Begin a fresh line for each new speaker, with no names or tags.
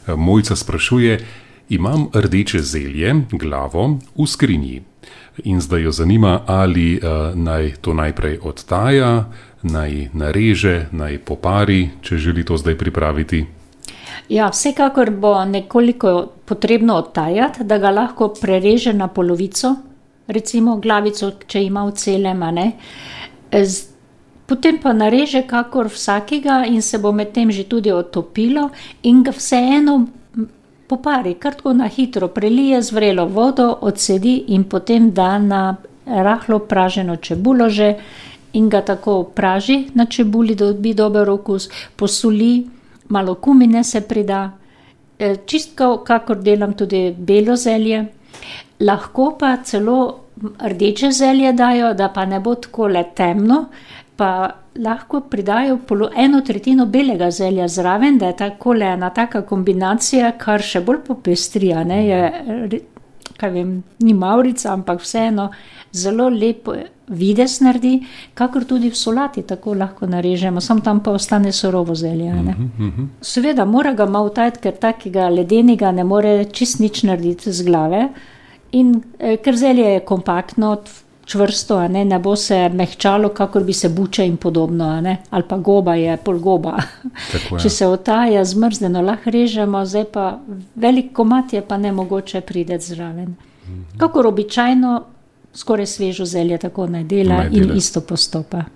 Mojca sprašuje, imam rdeče zelje, glavo, v skrinji. In zdaj jo zanima, ali naj to najprej odtaja, naj nareže, naj popari, če želi to zdaj pripraviti.
Ja, vsekakor bo nekoliko potrebno odtajati, da ga lahko prereže na polovico, recimo glavico, če ima v celem, a ne. Potem pa nareže kakor vsakega in se bo med tem že tudi otopilo in ga vseeno popari, kar tako na hitro prelije z vrelo vodo, odsedi in potem da na rahlo praženo čebulo že in ga tako praži na čebuli, da dobi dober okus, posoli, malo kumine se prida, čisto kakor delam tudi belo zelje, lahko pa celo rdeče zelje dajo, da pa ne bo takole temno, pa lahko pridajo 1/3 belega zelja zraven, da je takole ena taka kombinacija, kar še bolj popestri, a ne, je, kaj vem, ni mavrica, ampak vseeno zelo lepo videz naredi, kakor tudi v solati tako lahko narežemo, samo tam pa ostane surovo zelje, a ne. Seveda mora ga malo tajiti, ker takega ledenega ne more čist nič narediti z glave in ker zelje je kompaktno, čvrsto, a ne bo se mehčalo, kakor bi se buče in podobno, a ne, ali pa goba je pol goba. Če se otaja zmrzneno, lahko režemo, zdaj pa velik komad je pa nemogoče priti zraven. Kakor običajno, skoraj svežo zelje tako naj dela in isto postopa.